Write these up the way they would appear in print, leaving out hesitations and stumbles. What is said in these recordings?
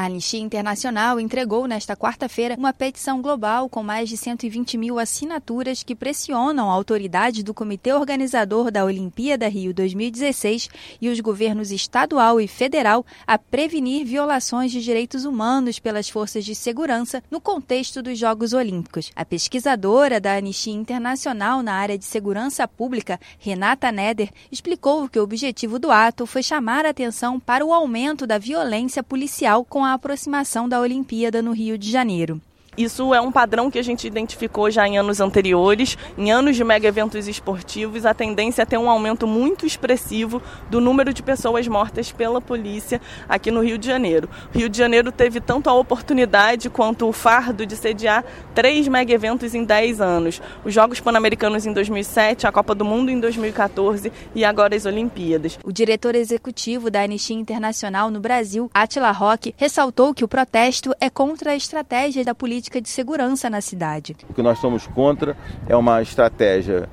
A Anistia Internacional entregou nesta quarta-feira uma petição global com mais de 120 mil assinaturas que pressionam a autoridade do Comitê Organizador da Olimpíada Rio 2016 e os governos estadual e federal a prevenir violações de direitos humanos pelas forças de segurança no contexto dos Jogos Olímpicos. A pesquisadora da Anistia Internacional na área de segurança pública, Renata Neder, explicou que o objetivo do ato foi chamar a atenção para o aumento da violência policial com a aproximação da Olimpíada no Rio de Janeiro. Isso é um padrão que a gente identificou já em anos anteriores. Em anos de mega eventos esportivos, a tendência é ter um aumento muito expressivo do número de pessoas mortas pela polícia aqui no Rio de Janeiro. O Rio de Janeiro teve tanto a oportunidade quanto o fardo de sediar 3 mega eventos em 10 anos. Os Jogos Pan-Americanos em 2007, a Copa do Mundo em 2014 e agora as Olimpíadas. O diretor executivo da Anistia Internacional no Brasil, Átila Roque, ressaltou que o protesto é contra a estratégia da política de segurança na cidade. O que nós somos contra é uma estratégia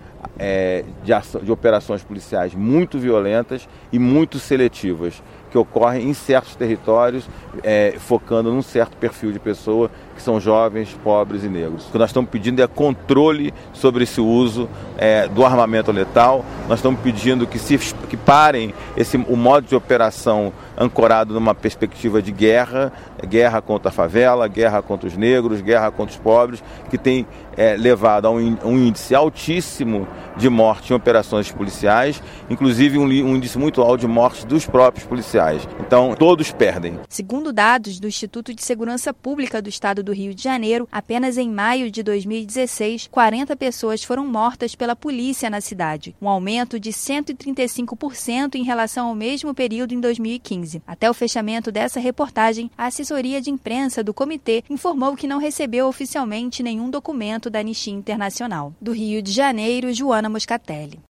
de operações policiais muito violentas e muito seletivas, que ocorrem em certos territórios, focando num certo perfil de pessoa, que são jovens, pobres e negros. O que nós estamos pedindo é controle sobre esse uso do armamento letal. Nós estamos pedindo que parem o modo de operação ancorado numa perspectiva de guerra contra a favela, guerra contra os negros, guerra contra os pobres, que tem levado a um índice altíssimo de morte em operações policiais, inclusive um índice muito alto de morte dos próprios policiais. Então, todos perdem. Segundo dados do Instituto de Segurança Pública do Estado do Rio de Janeiro, apenas em maio de 2016, 40 pessoas foram mortas pela polícia na cidade, um aumento de 135% em relação ao mesmo período em 2015. Até o fechamento dessa reportagem, a assessoria de imprensa do comitê informou que não recebeu oficialmente nenhum documento da Anistia Internacional. Do Rio de Janeiro, Joana Moscatelli.